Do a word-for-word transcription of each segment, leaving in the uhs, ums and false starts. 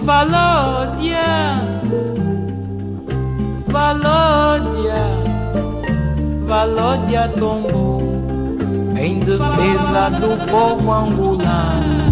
Володя, Володя, Володya tombou em defesa do povo angolano.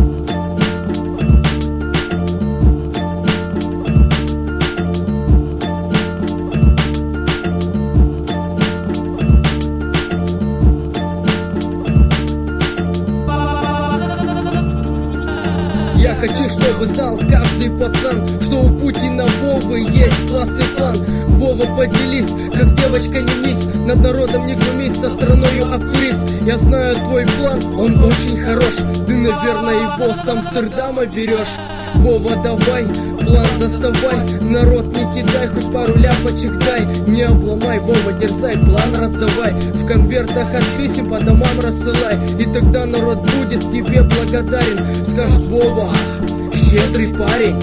Я хочу, чтобы знал каждый пацан, что у Путина Вовы есть классный план. Вова, поделись, как девочка, не мнись, над народом не глумись, со страною обкурись. Я знаю твой план, он очень хорош, ты, наверное, его с Амстердама берешь. Вова, давай, план доставай, народ не кидай, хоть пару ляпочек дай. Не обломай, Вова, дерзай, план раздавай, в конвертах от писем по домам рассылай. И тогда народ будет тебе благодарен, скажет: Вова, щедрый парень.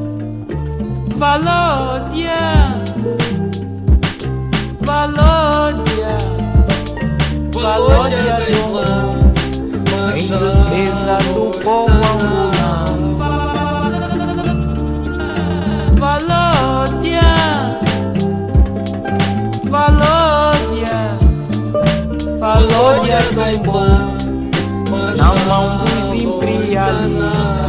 Володя, Володя, Володя tombou em defesa do povo angolano. Володя, Володя, Володя tombou na mão dos imperialistas.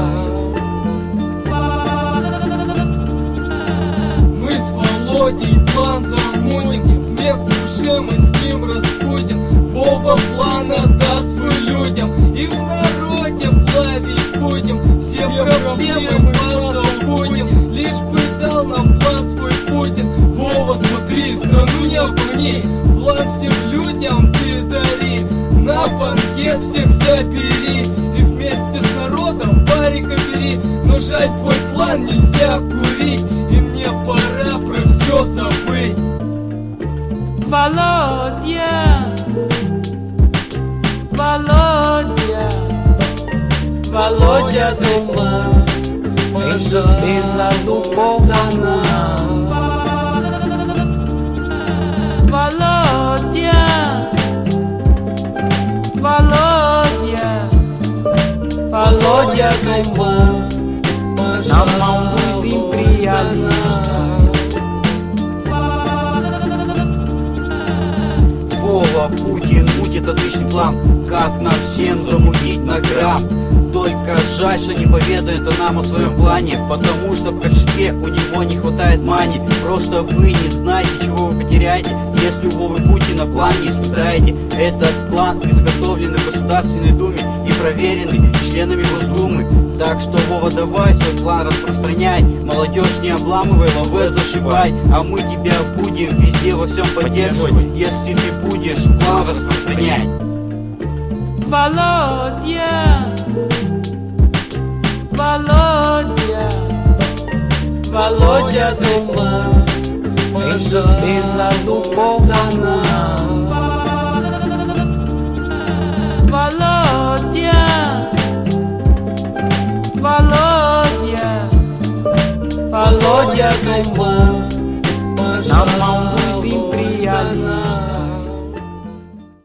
Мы с Володей план замутим, смех в душе мы с ним разбудим. Вова план отдаст свой людям, и в народе плавить будем. Все проблемы мы забудем, лишь бы дал нам план свой Путин. Вова, смотри, страну не обмани, план всем людям ты дари. На банкет всех собери и вместе с народом парика бери. Но жаль, твой план нельзя курить, и мне пора про все забыть. Володя, Володя, Володя tombou em defesa do povo angolano. Володя, Володя, Володя tombou na mão dos imperialistas. Вова, Путин мутит отличный план, как нам всем замутить на грамм. Только жаль, что не поведает он нам о своем плане, потому что в кошельке у него не хватает мани. Просто вы не знаете, чего вы потеряете, если у Вовы Путина план не испытаете. Этот план изготовлен в Государственной Думе и проверенный членами Госдумы. Так что, Вова, давай свой план распространяй, молодежь не обламывай, лаве зашибай. А мы тебя будем везде во всем поддерживать, если ты будешь план распространять. Володя, Володя, Володя tombou em defesa do povo angolano. Володя, Володя, Володя tombou